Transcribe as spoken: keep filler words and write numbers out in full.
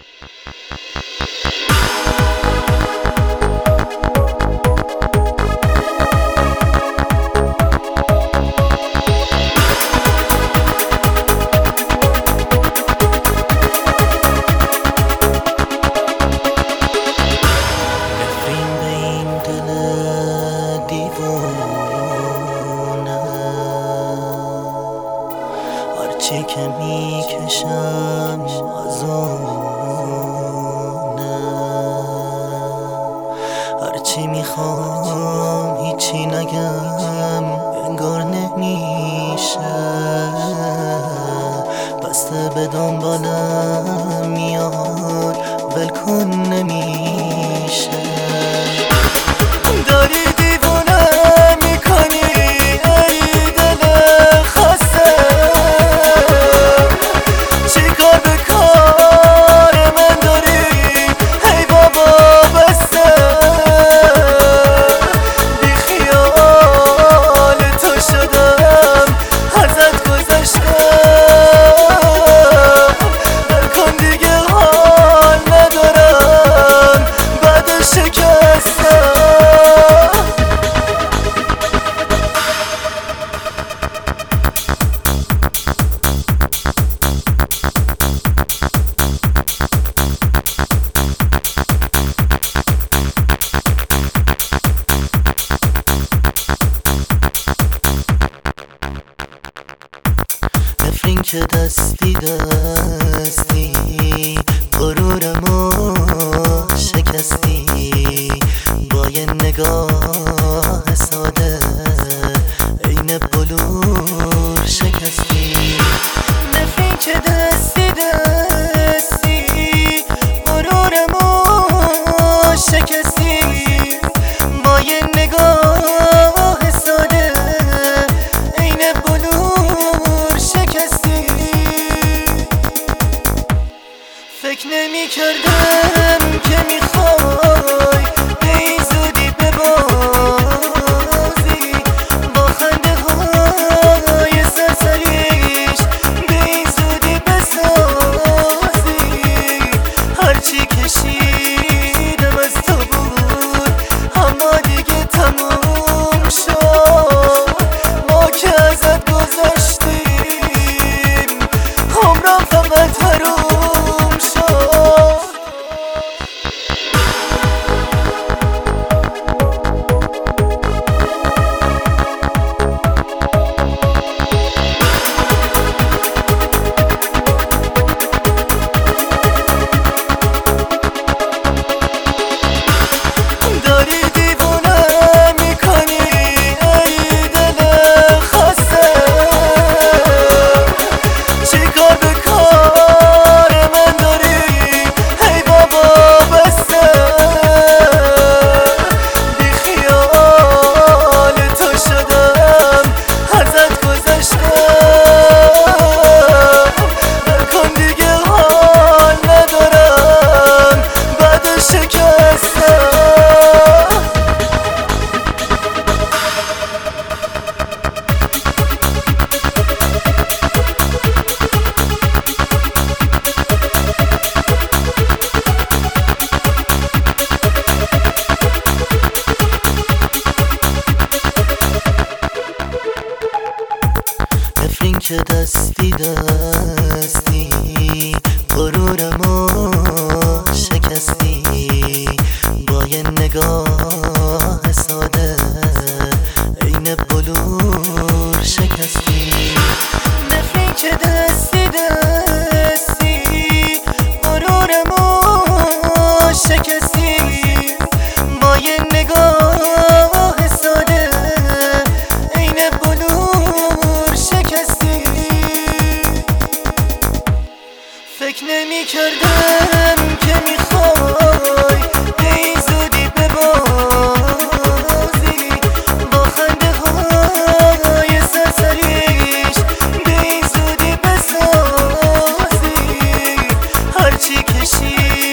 هرچی که میکشم از اونه، هرچی میخوام هیچی نگم انگار نمیشه، بسته به دنبالم میاد ولکن نمیشه. داری دیوونه میکنی ای دل خسته، چی کار به کار من داری ای بابا بسته، بی خیال تو شدم ازت گذشتم، ولکن دیگه حال ندارم بعد شکستم. نفرین که دستی دستی غرورمو شکستی، با یه نگاه ساده عین بلور شکستی. نفرین که دستی دستی غرورمو شکستی، با یه نگاه ساده عین بلور شکستی. فکر نمی کردم که میخوای به این زودی ببازی، با خنده های سرسریش به این زودی بسازی. هرچی کشیدم از تو بود اما دیگه تموم شد، ما که ازت گذشتیم عمرم فقط حروم شد. داری دیوونه میکنی ای دل خسته، چی کار به کار من داری ای بابا بسته، بی خیال تو شدم ازت گذشتم، ولکن دیگه حال ندارم بعد شکستم. نفرین که دستی دستی غرورمو شکستی، با یه نگاه ساده عین بلور شکستی. نفرین که دستی دستی غرورمو شکستی، با یه نگاه ساده عین بلور شکستی. فکر نمی کردم که میخوای به این زودی ببازی، با خنده های سرسریش به این زودی بسازی. هرچی کشی